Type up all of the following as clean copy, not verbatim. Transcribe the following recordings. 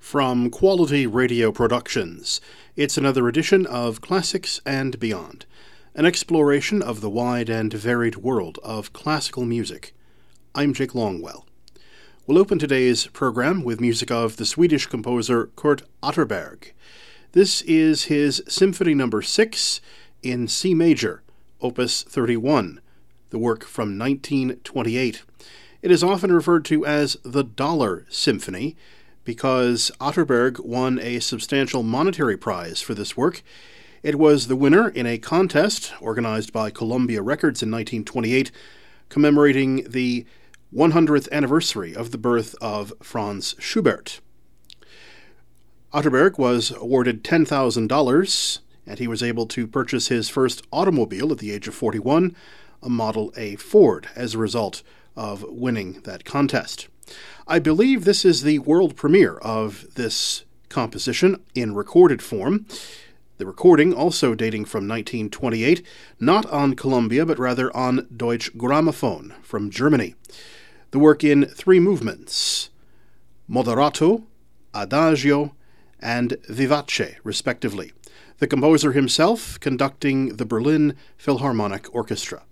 From Quality Radio Productions, it's another edition of Classics and Beyond, an exploration of the wide and varied world of classical music. I'm Jake Longwell. We'll open today's program with music of the Swedish composer Kurt Atterberg. This is his Symphony No. 6 in C major, Opus 31, the work from 1928. It is often referred to as the Dollar Symphony, because Atterberg won a substantial monetary prize for this work. It was the winner in a contest organized by Columbia Records in 1928, commemorating the 100th anniversary of the birth of Franz Schubert. Atterberg was awarded $10,000, and he was able to purchase his first automobile at the age of 41, a Model A Ford, as a result of winning that contest. I believe this is the world premiere of this composition in recorded form. The recording also dating from 1928, not on Columbia, but rather on Deutsche Grammophon from Germany. The work in 3 movements, Moderato, Adagio, and Vivace, respectively. The composer himself conducting the Berlin Philharmonic Orchestra.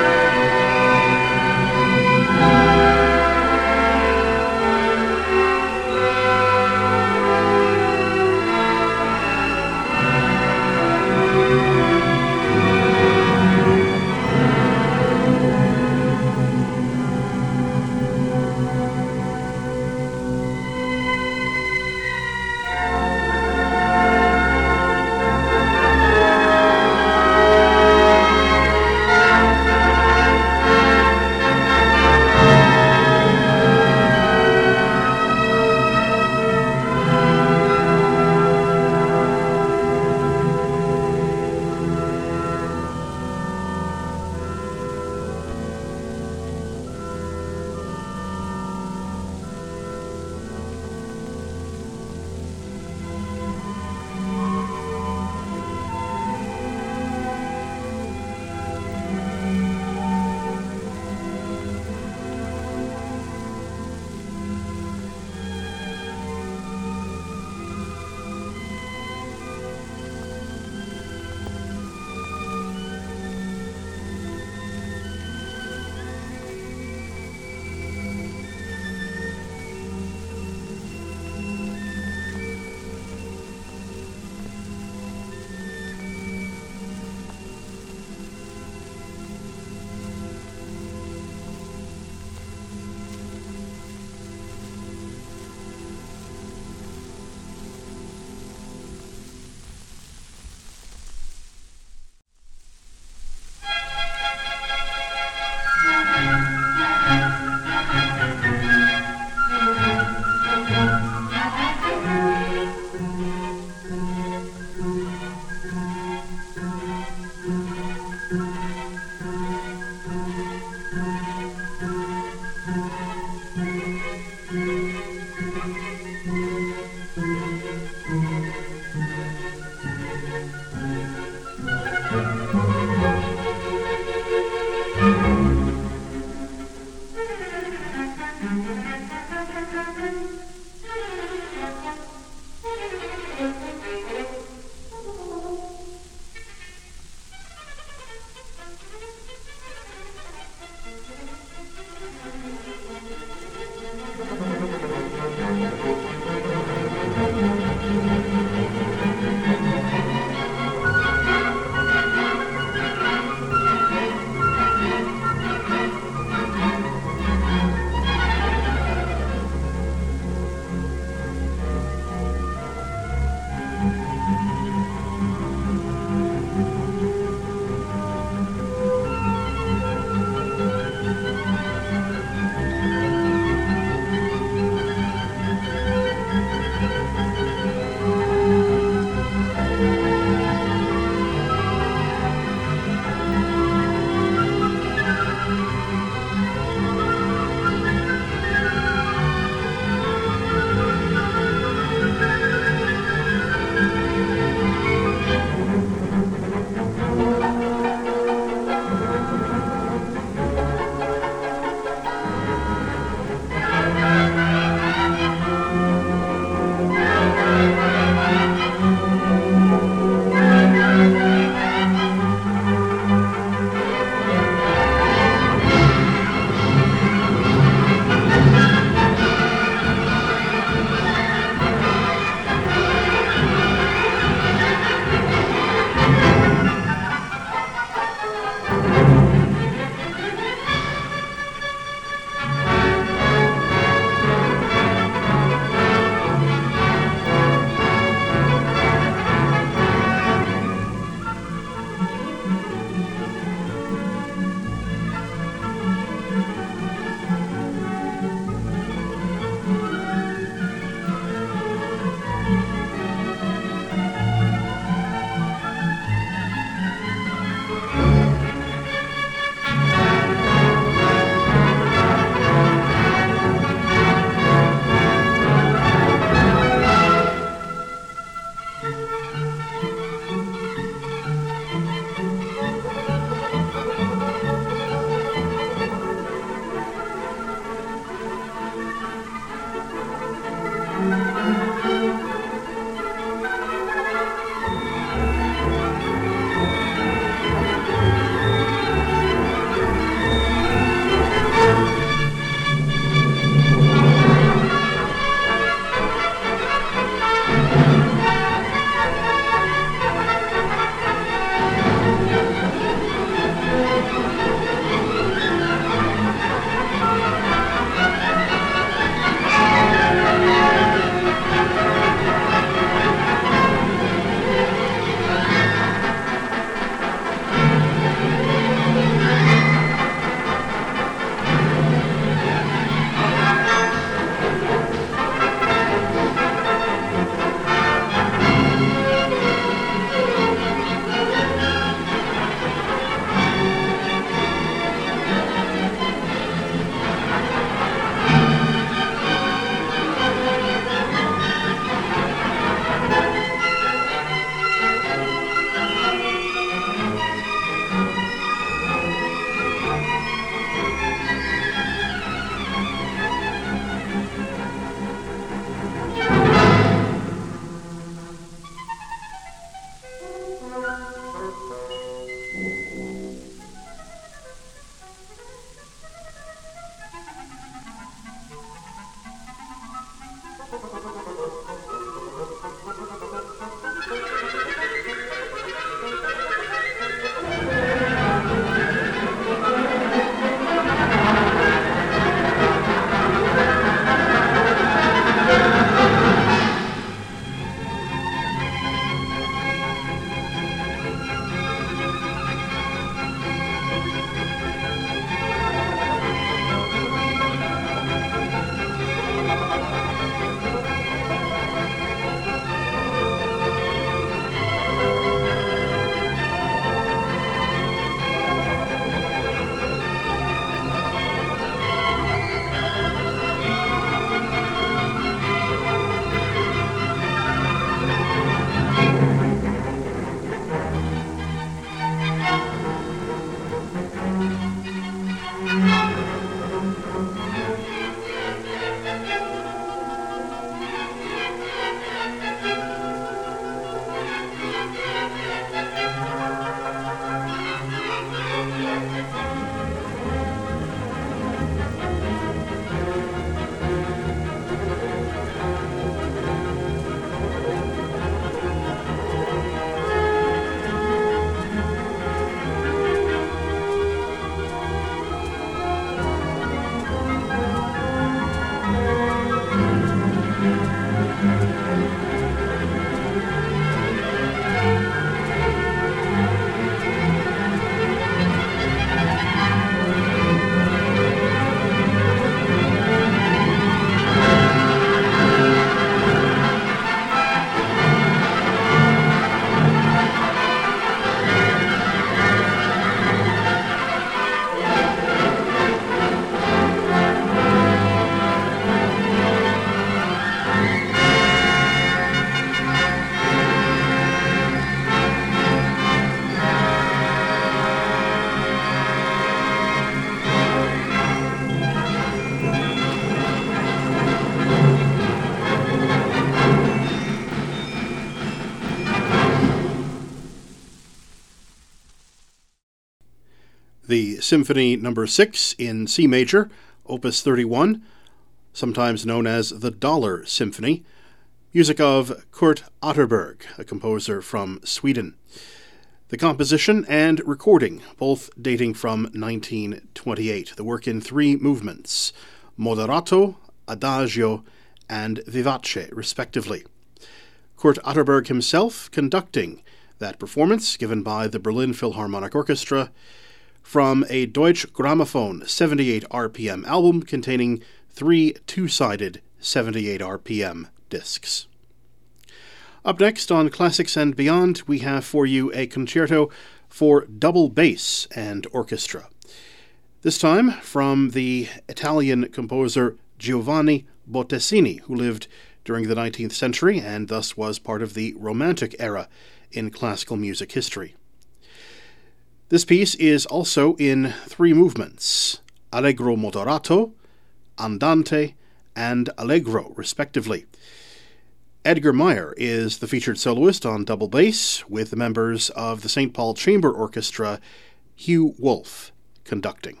The Symphony No. 6 in C major, Opus 31, sometimes known as the Dollar Symphony, music of Kurt Atterberg, a composer from Sweden. The composition and recording, both dating from 1928. The work in 3 movements, Moderato, Adagio, and Vivace, respectively. Kurt Atterberg himself conducting that performance, given by the Berlin Philharmonic Orchestra, from a Deutsche Grammophon 78 RPM album containing 3 two-sided 78 RPM discs. Up next on Classics and Beyond, we have for you a concerto for double bass and orchestra. This time from the Italian composer Giovanni Bottesini, who lived during the 19th century and thus was part of the Romantic era in classical music history. This piece is also in 3 movements, Allegro moderato, Andante, and Allegro, respectively. Edgar Meyer is the featured soloist on double bass, with the members of the St. Paul Chamber Orchestra, Hugh Wolf, conducting.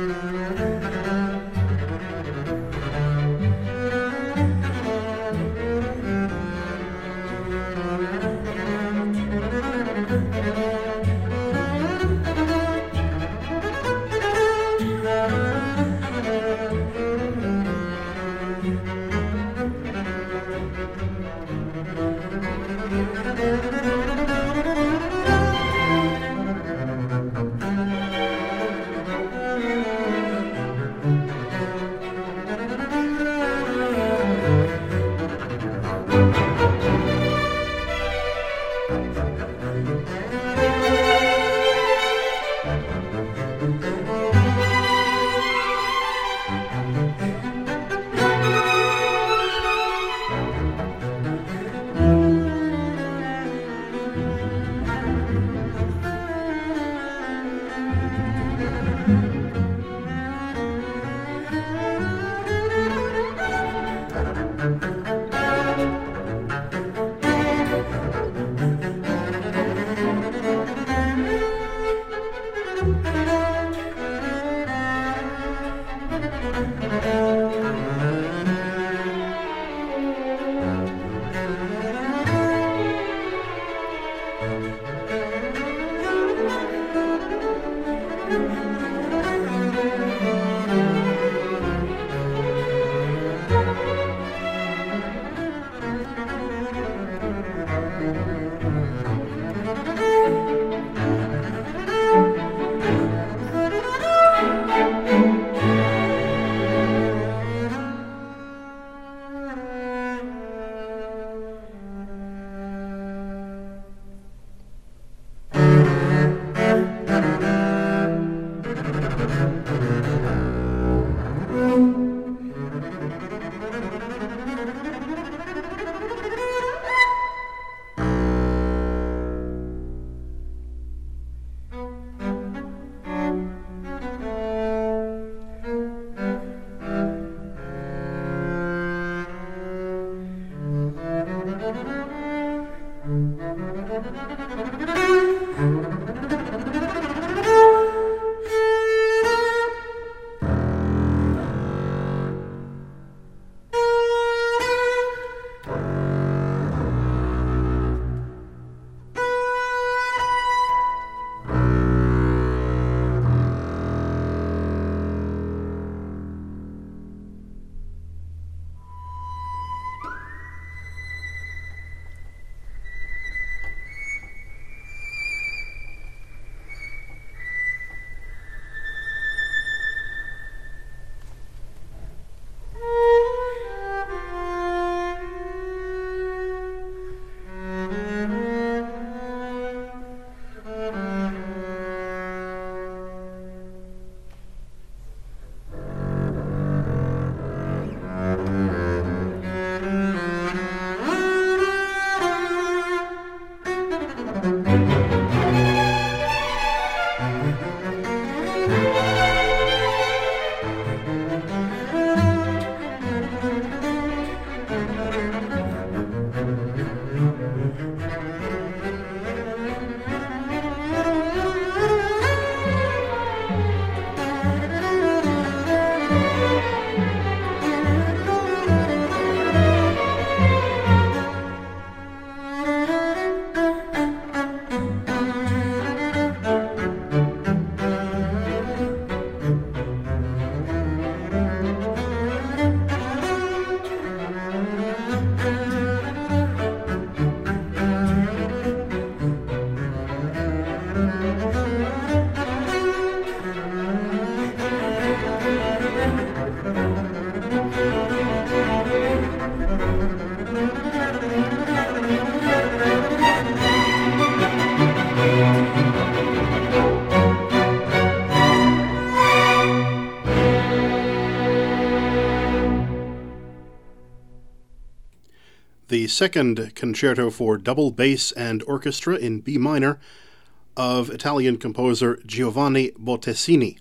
The second concerto for double bass and orchestra in B minor of Italian composer Giovanni Bottesini,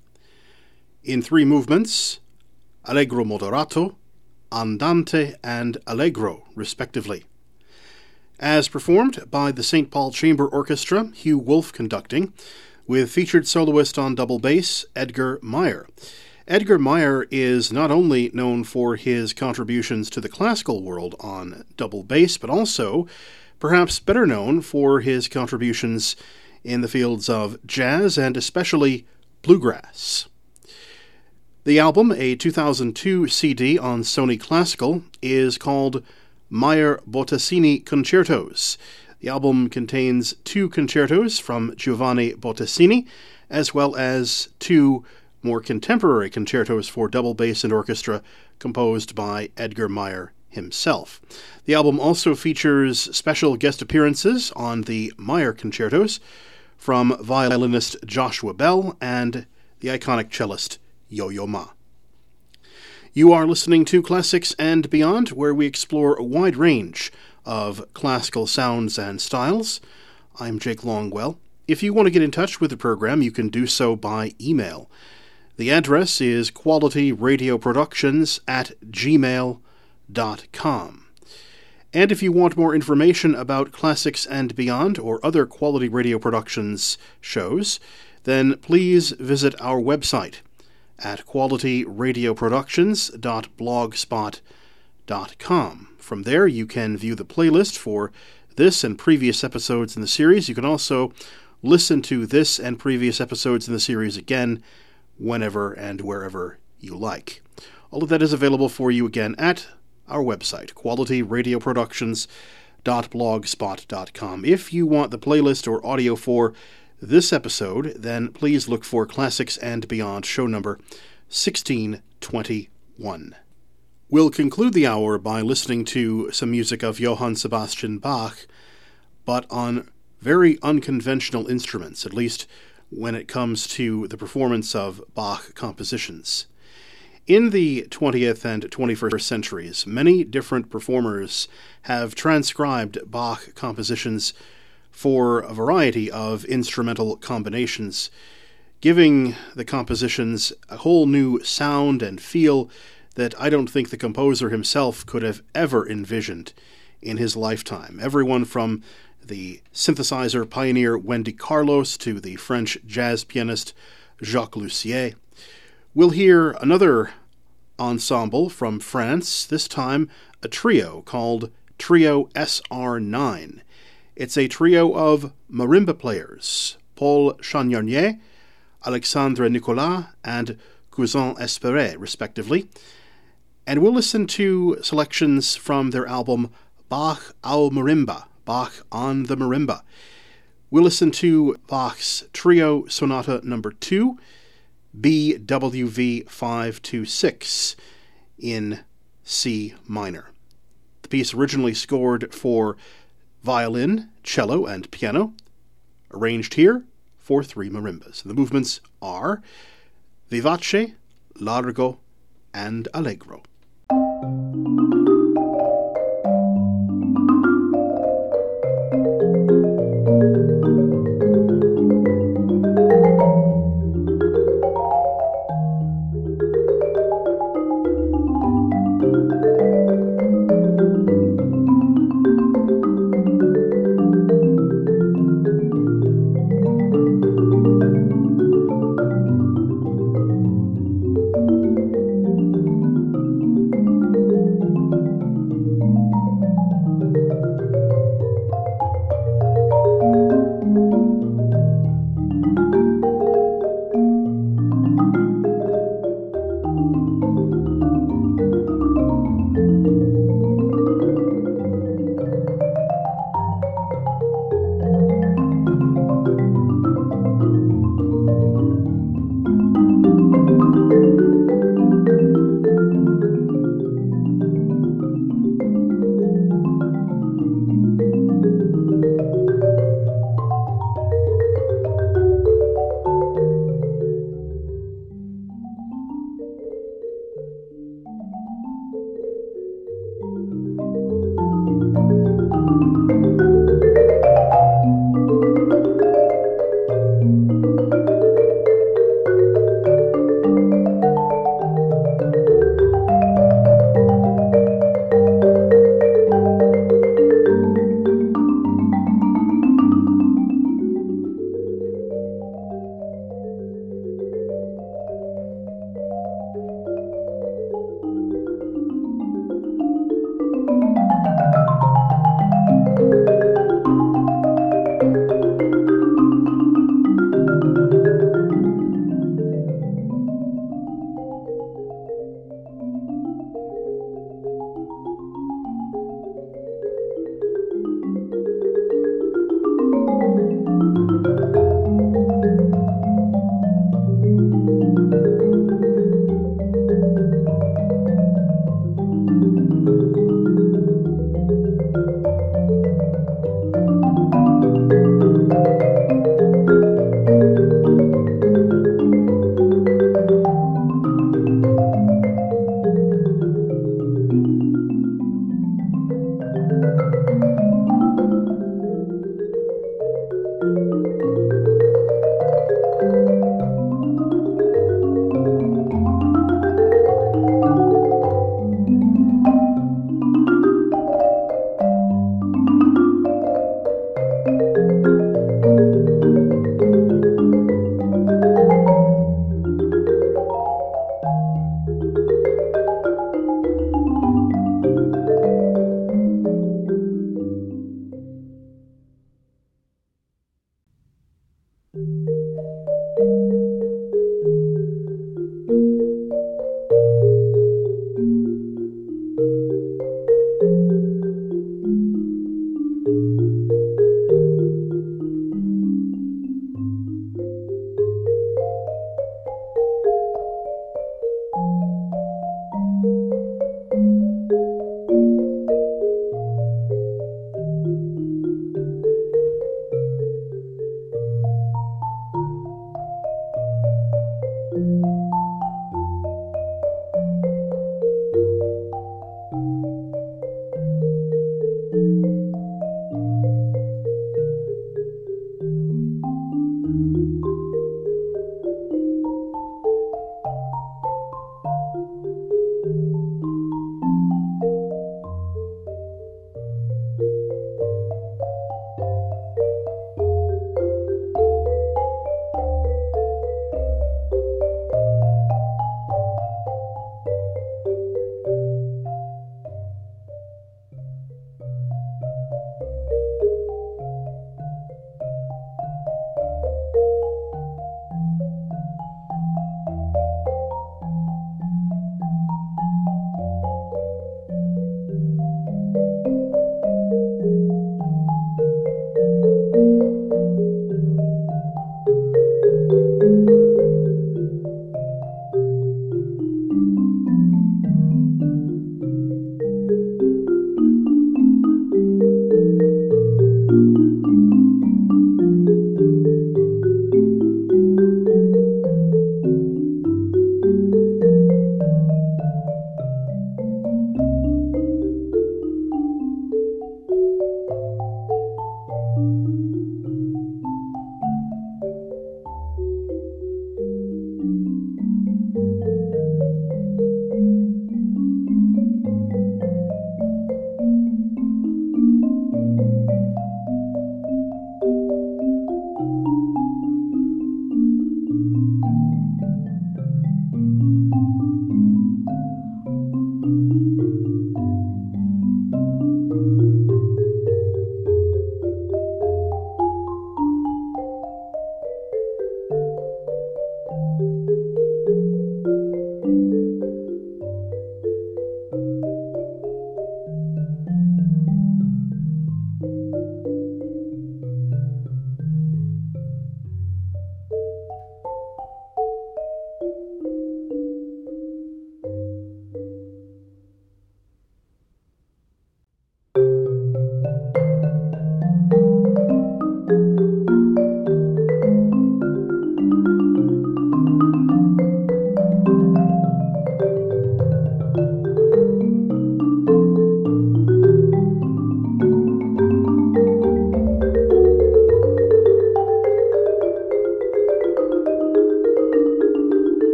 in 3 movements, Allegro moderato, Andante, and Allegro, respectively. As performed by the St. Paul Chamber Orchestra, Hugh Wolfe conducting, with featured soloist on double bass, Edgar Meyer. Edgar Meyer is not only known for his contributions to the classical world on double bass, but also perhaps better known for his contributions in the fields of jazz and especially bluegrass. The album, a 2002 CD on Sony Classical, is called Meyer Bottesini Concertos. The album contains 2 concertos from Giovanni Bottesini, as well as 2 more contemporary concertos for double bass and orchestra composed by Edgar Meyer himself. The album also features special guest appearances on the Meyer concertos from violinist Joshua Bell and the iconic cellist Yo-Yo Ma. You are listening to Classics and Beyond, where we explore a wide range of classical sounds and styles. I'm Jake Longwell. If you want to get in touch with the program, you can do so by email. The address is qualityradioproductions@gmail.com. And if you want more information about Classics and Beyond or other Quality Radio Productions shows, then please visit our website at qualityradioproductions.blogspot.com. From there, you can view the playlist for this and previous episodes in the series. You can also listen to this and previous episodes in the series again whenever and wherever you like. All of that is available for you again at our website, qualityradioproductions.blogspot.com. If you want the playlist or audio for this episode, then please look for Classics and Beyond, show number 1621. We'll conclude the hour by listening to some music of Johann Sebastian Bach, but on very unconventional instruments, at least when it comes to the performance of Bach compositions. In the 20th and 21st centuries, many different performers have transcribed Bach compositions for a variety of instrumental combinations, giving the compositions a whole new sound and feel that I don't think the composer himself could have ever envisioned in his lifetime. Everyone from the synthesizer pioneer Wendy Carlos to the French jazz pianist Jacques Lussier. We'll hear another ensemble from France, this time a trio called Trio SR9. It's a trio of marimba players, Paul Chagnarnier, Alexandre Nicolas, and Cousin Espéré, respectively. And we'll listen to selections from their album Bach au Marimba, Bach on the Marimba. We'll listen to Bach's Trio Sonata No. 2, BWV 526 in C minor. The piece originally scored for violin, cello, and piano, arranged here for 3 marimbas. The movements are vivace, largo, and allegro.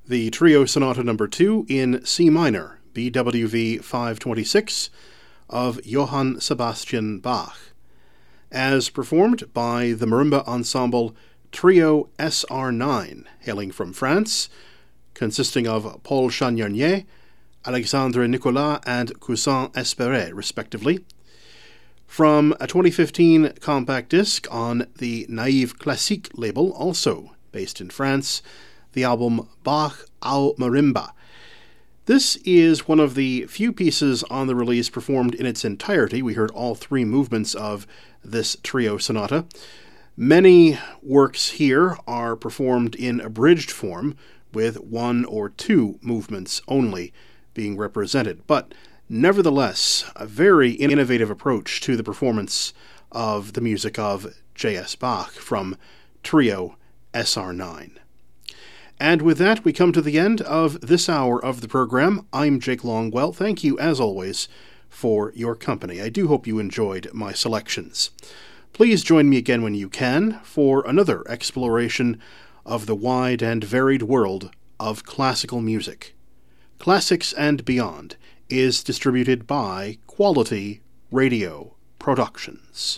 the Trio Sonata No. 2 in C minor, BWV 526, of Johann Sebastian Bach, as performed by the marimba ensemble Trio SR9, hailing from France, consisting of Paul Chagnarnier, Alexandre Nicolas, and Cousin Espéré, respectively, from a 2015 compact disc on the Naïve Classique label, also based in France, the album Bach au Marimba. This is one of the few pieces on the release performed in its entirety. We heard all three movements of this trio sonata. Many works here are performed in abridged form, with one or two movements only being represented, but nevertheless, a very innovative approach to the performance of the music of J.S. Bach from Trio SR9. And with that, we come to the end of this hour of the program. I'm Jake Longwell. Thank you, as always, for your company. I do hope you enjoyed my selections. Please join me again when you can for another exploration of the wide and varied world of classical music. Classics and Beyond is distributed by Quality Radio Productions.